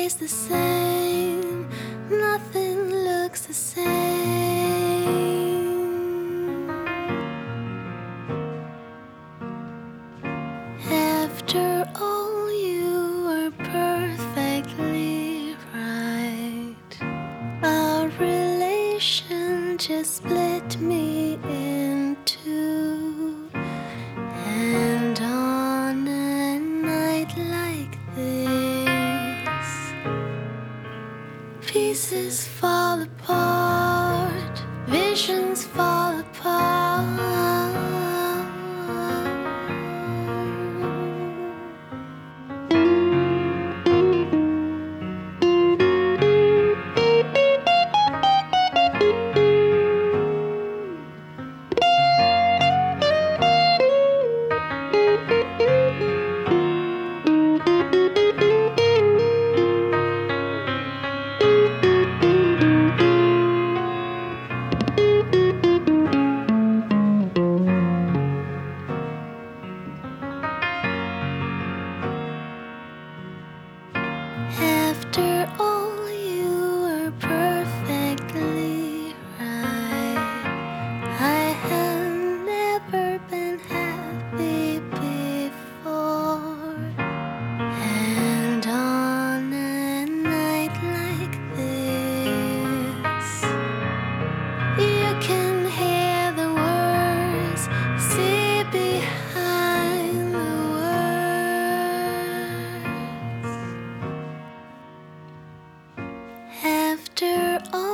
stays the same, nothing looks the same. After all, you were perfectly right. Our relation just split me in two. And on a night like this, pieces fall apart, visions fall apart. After all, you were perfectly right. I have never been happy before. And on a night like this, you can hear the words, see behind the words. After all